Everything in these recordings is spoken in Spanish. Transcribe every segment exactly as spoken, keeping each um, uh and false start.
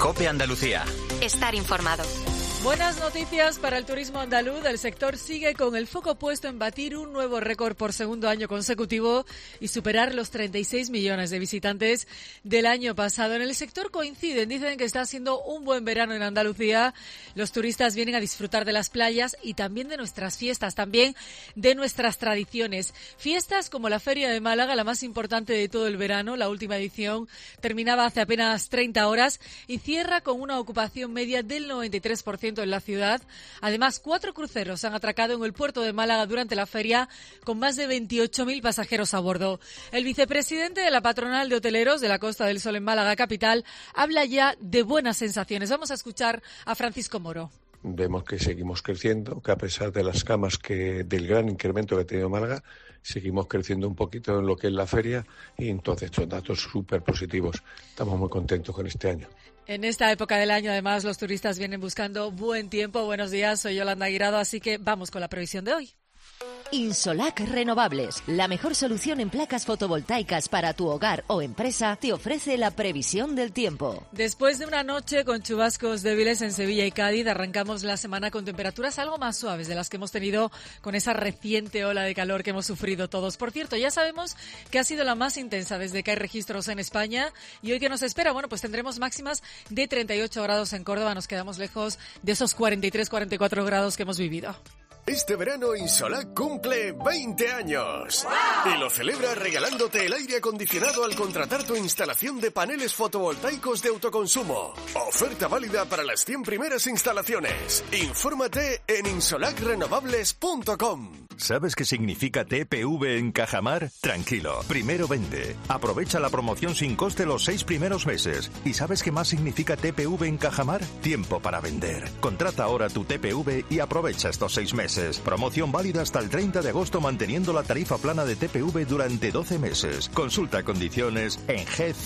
COPE Andalucía. Estar informado. Buenas noticias para el turismo andaluz. El sector sigue con el foco puesto en batir un nuevo récord por segundo año consecutivo y superar los treinta y seis millones de visitantes del año pasado. En el sector coinciden, dicen que está siendo un buen verano en Andalucía. Los turistas vienen a disfrutar de las playas y también de nuestras fiestas, también de nuestras tradiciones. Fiestas como la Feria de Málaga, la más importante de todo el verano. La última edición terminaba hace apenas treinta horas y cierra con una ocupación media del noventa y tres por ciento en la ciudad. Además, cuatro cruceros han atracado en el puerto de Málaga durante la feria con más de veintiocho mil pasajeros a bordo. El vicepresidente de la patronal de hoteleros de la Costa del Sol en Málaga capital habla ya de buenas sensaciones. Vamos a escuchar a Francisco Moro. Vemos que seguimos creciendo, que a pesar de las camas que del gran incremento que ha tenido Málaga, seguimos creciendo un poquito en lo que es la feria y entonces son datos súper positivos. Estamos muy contentos con este año. En esta época del año, además, los turistas vienen buscando buen tiempo. Buenos días, soy Yolanda Guirado, así que vamos con la previsión de hoy. Insolac Renovables, la mejor solución en placas fotovoltaicas para tu hogar o empresa, te ofrece la previsión del tiempo. Después de una noche con chubascos débiles en Sevilla y Cádiz, arrancamos la semana con temperaturas algo más suaves de las que hemos tenido con esa reciente ola de calor que hemos sufrido todos. Por cierto, ya sabemos que ha sido la más intensa desde que hay registros en España. ¿Y hoy qué nos espera? Bueno, pues tendremos máximas de treinta y ocho grados en Córdoba. Nos quedamos lejos de esos cuarenta y tres, cuarenta y cuatro grados que hemos vivido. Este verano Insolac cumple veinte años. ¡Wow! Y lo celebra regalándote el aire acondicionado al contratar tu instalación de paneles fotovoltaicos de autoconsumo. Oferta válida para las cien primeras instalaciones. Infórmate en insolac renovables punto com. ¿Sabes qué significa T P V en Cajamar? Tranquilo, primero vende. Aprovecha la promoción sin coste los seis primeros meses. ¿Y sabes qué más significa T P V en Cajamar? Tiempo para vender. Contrata ahora tu T P V y aprovecha estos seis meses. Promoción válida hasta el treinta de agosto manteniendo la tarifa plana de T P V durante doce meses. Consulta condiciones en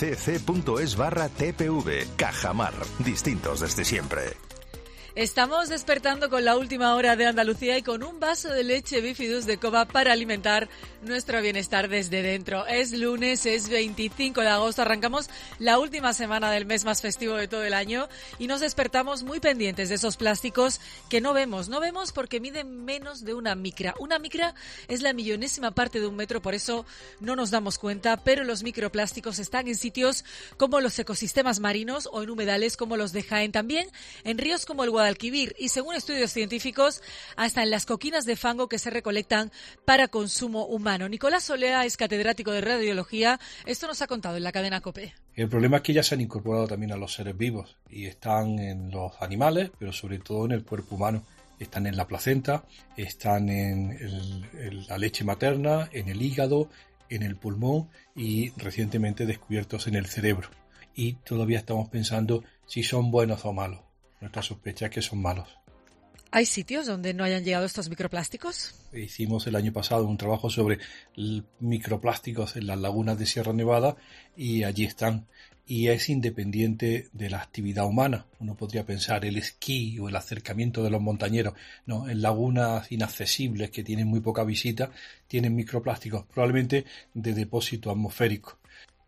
gcc.es barra TPV. Cajamar, distintos desde siempre. Estamos despertando con la última hora de Andalucía y con un vaso de leche Bifidus de Cova para alimentar nuestro bienestar desde dentro. Es lunes, es veinticinco de agosto, arrancamos la última semana del mes más festivo de todo el año y nos despertamos muy pendientes de esos plásticos que no vemos. No vemos porque miden menos de una micra. Una micra es la millonésima parte de un metro, por eso no nos damos cuenta, pero los microplásticos están en sitios como los ecosistemas marinos o en humedales como los de Jaén, también en ríos como el Guadalquivir. Alquivir y según estudios científicos hasta en las coquinas de fango que se recolectan para consumo humano. Nicolás Solea es catedrático de radiología. Esto nos ha contado en la cadena COPE. El problema es que ya se han incorporado también a los seres vivos y están en los animales, pero sobre todo en el cuerpo humano. Están en la placenta, están en, el, en la leche materna, en el hígado, en el pulmón y recientemente descubiertos en el cerebro. Y todavía estamos pensando si son buenos o malos. Nuestra sospecha es que son malos. ¿Hay sitios donde no hayan llegado estos microplásticos? Hicimos el año pasado un trabajo sobre microplásticos en las lagunas de Sierra Nevada y allí están. Y es independiente de la actividad humana. Uno podría pensar el esquí o el acercamiento de los montañeros. No, en lagunas inaccesibles que tienen muy poca visita tienen microplásticos, probablemente de depósito atmosférico.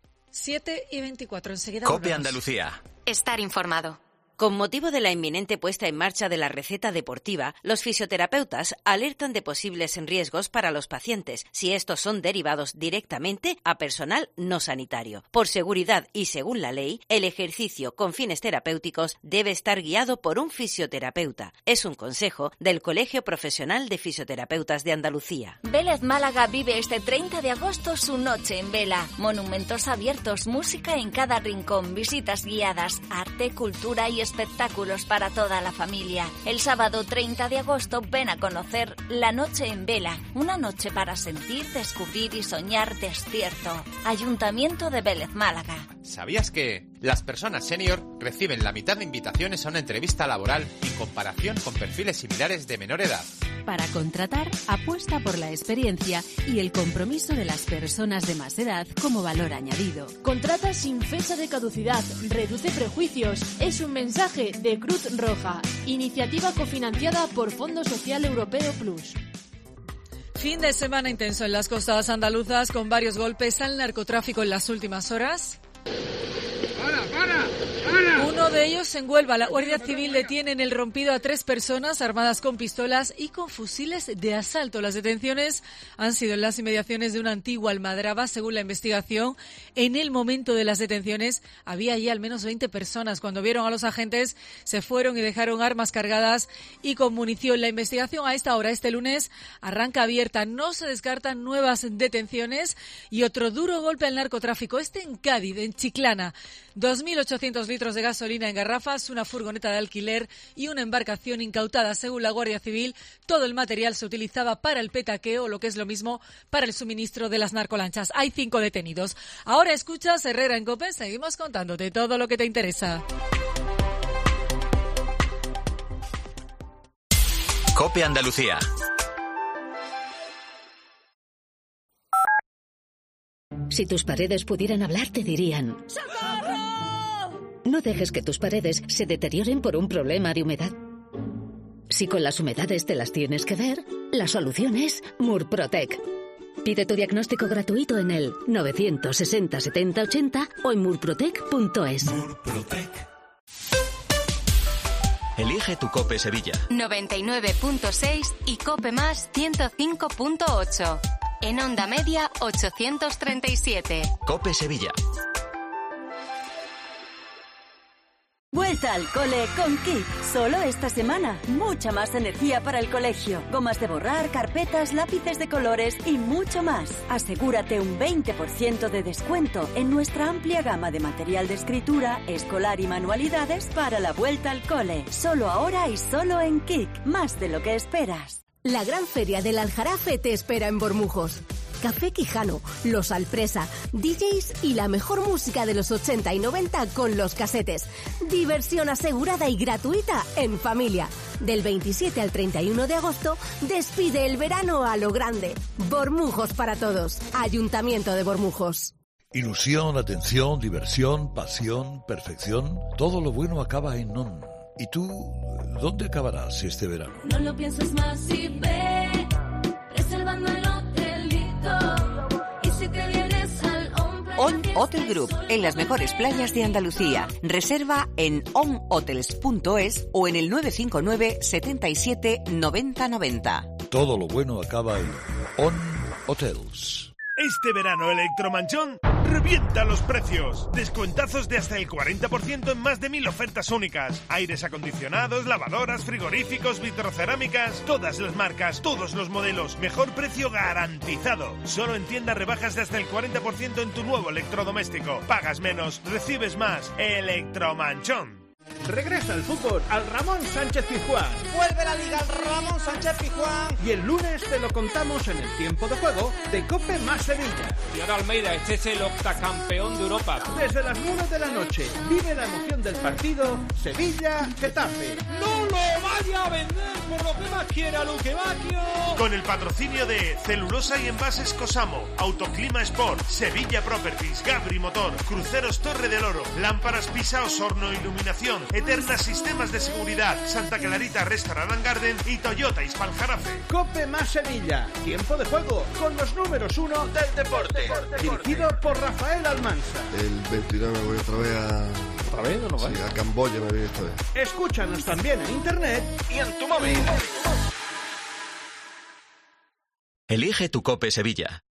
siete y veinticuatro, enseguida COPE volvemos. Andalucía. Estar informado. Con motivo de la inminente puesta en marcha de la receta deportiva, los fisioterapeutas alertan de posibles riesgos para los pacientes si estos son derivados directamente a personal no sanitario. Por seguridad y según la ley, el ejercicio con fines terapéuticos debe estar guiado por un fisioterapeuta. Es un consejo del Colegio Profesional de Fisioterapeutas de Andalucía. Vélez Málaga vive este treinta de agosto su noche en vela. Monumentos abiertos, música en cada rincón, visitas guiadas, arte, cultura y espectáculos para toda la familia. El sábado treinta de agosto ven a conocer La Noche en Vela, una noche para sentir, descubrir y soñar despierto. Ayuntamiento de Vélez Málaga. ¿Sabías que las personas senior reciben la mitad de invitaciones a una entrevista laboral en comparación con perfiles similares de menor edad? Para contratar, apuesta por la experiencia y el compromiso de las personas de más edad como valor añadido. Contrata sin fecha de caducidad, reduce prejuicios. Es un mensaje de Cruz Roja, iniciativa cofinanciada por Fondo Social Europeo Plus. Fin de semana intenso en las costas andaluzas con varios golpes al narcotráfico en las últimas horas. ¡Para, para, para! Uno Uno de ellos en Huelva. La Guardia Civil detiene en el Rompido a tres personas armadas con pistolas y con fusiles de asalto. Las detenciones han sido en las inmediaciones de una antigua almadraba. Según la investigación, en el momento de las detenciones había allí al menos veinte personas. Cuando vieron a los agentes, se fueron y dejaron armas cargadas y con munición. La investigación a esta hora, este lunes, arranca abierta. No se descartan nuevas detenciones y otro duro golpe al narcotráfico. Este en Cádiz, en Chiclana. dos mil ochocientos litros de gasolina en garrafas, una furgoneta de alquiler y una embarcación incautada. Según la Guardia Civil, todo el material se utilizaba para el petaqueo, o lo que es lo mismo, para el suministro de las narcolanchas. Hay cinco detenidos. Ahora escuchas Herrera en COPE. Seguimos contándote todo lo que te interesa. COPE Andalucía. Si tus paredes pudieran hablar, te dirían: ¡socorro! No dejes que tus paredes se deterioren por un problema de humedad. Si con las humedades te las tienes que ver, la solución es Murprotec. Pide tu diagnóstico gratuito en el novecientos sesenta setenta ochenta o en murprotec punto es. Murprotec. Elige tu COPE Sevilla. noventa y nueve punto seis y COPE Más ciento cinco punto ocho. En onda media ochocientos treinta y siete. COPE Sevilla. Vuelta al cole con Kik. Solo esta semana. Mucha más energía para el colegio. Gomas de borrar, carpetas, lápices de colores y mucho más. Asegúrate un veinte por ciento de descuento en nuestra amplia gama de material de escritura, escolar y manualidades para la vuelta al cole. Solo ahora y solo en Kik. Más de lo que esperas. La gran feria del Aljarafe te espera en Bormujos. Café Quijano, Los Alpresa, D Js y la mejor música de los ochenta y noventa con los casetes. Diversión asegurada y gratuita en familia. Del veintisiete al treinta y uno de agosto, despide el verano a lo grande. Bormujos para todos. Ayuntamiento de Bormujos. Ilusión, atención, diversión, pasión, perfección. Todo lo bueno acaba en NON. ¿Y tú, dónde acabarás este verano? No lo pienses más y ve, reservando el hotelito. Y si te vienes al On Playa On Hotel Group, en las mejores playas de Andalucía. Reserva en on hotels punto es o en el nueve cinco nueve, setenta y siete, noventa noventa. Todo lo bueno acaba en On Hotels. Este verano Electromanchón revienta los precios. Descuentazos de hasta el cuarenta por ciento en más de mil ofertas únicas. Aires acondicionados, lavadoras, frigoríficos, vitrocerámicas, todas las marcas, todos los modelos. Mejor precio garantizado. Solo en tiendas rebajas de hasta el cuarenta por ciento en tu nuevo electrodoméstico. Pagas menos, recibes más. Electromanchón. Regresa el fútbol al Ramón Sánchez Pizjuán. Vuelve la liga al Ramón Sánchez Pizjuán. Y el lunes te lo contamos en el tiempo de juego de COPE Más Sevilla. Y ahora Almeida, este es el octacampeón de Europa. Desde las nueve de la noche, vive la emoción del partido Sevilla-Getafe. ¡No lo vaya a vender por lo que más quiera Luque Bacchio! Con el patrocinio de Celulosa y Envases Cosamo, Autoclima Sport, Sevilla Properties, Gabri Motor, Cruceros Torre del Oro, Lámparas Pisa Osorno Iluminación, Eterna Sistemas de Seguridad, Santa Clarita Restaurant and Garden y Toyota Ispaljarafe. COPE Más Sevilla, tiempo de juego con los números uno del deporte. Dirigido por Rafael Almansa. El veintinueve voy otra vez a... ¿Otra vez o no va? Sí, a Camboya me voy esta vez. Escúchanos también en internet y en tu móvil. Elige tu COPE Sevilla.